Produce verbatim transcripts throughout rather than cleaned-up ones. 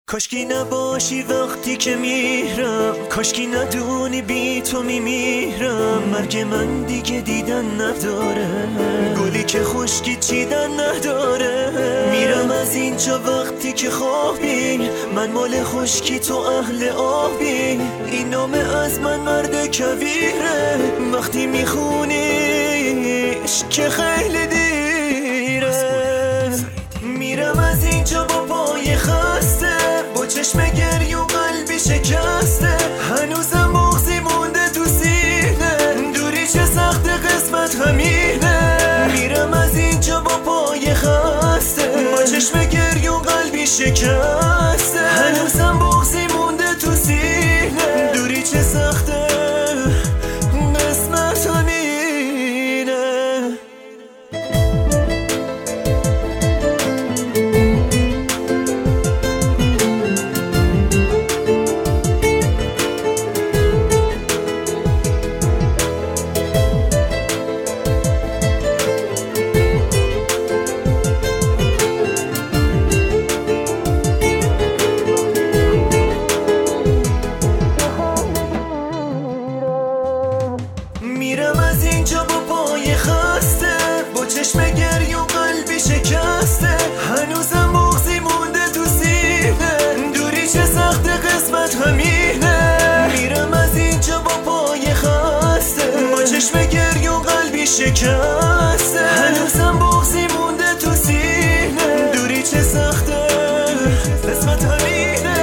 کاشکی نباشی وقتی که میرم، کاشکی ندونی بی تو میمیرم. مرگ من دیگه دیدن نداره، گلی که خشکی چیدن نداره. میرم از اینجا وقتی که خوابی، من مال خشکی تو اهل آبی. این نامه از من مرد کویره، وقتی میخونیش که خیلی دیره. میرم از اینجا با پای خسته، با چشم گری و قلبی شکسته. هنوزم مغزی مونده تو سینه، دوری چه سخت قسمت همینه. میرم از اینجا با پای خسته، با چشم گری و قلبی شکسته. هنوزم مغزی مونده تو سینه، دوری چه سخته قسمت همینه. میرم از اینجا با پای خسته، با چشم گری و قلبی شکسته. هنوزم مغزی مونده تو سینه، دوری چه سخت قسمت همینه. میرم از اینجا با پای خسته، با چشم گری و قلبی شکسته. هنوزم مغزی مونده تو سینه، دوری چه سخت قسمت همینه.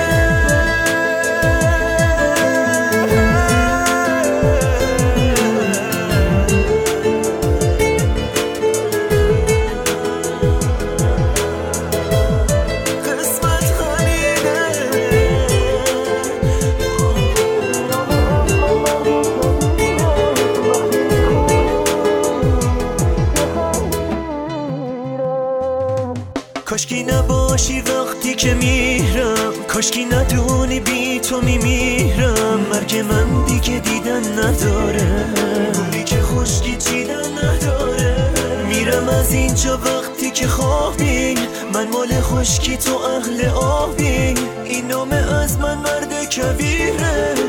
کاشکی نباشی وقتی که میرم، کاشکی ندونی بی تو میمیرم. مرگ من دیگه دیدن نداره، گلی که خشکی چیدن نداره. میرم از اینجا وقتی که خوابی، من مال خشکی تو اهل آبی. این نامه از من مرد کویره،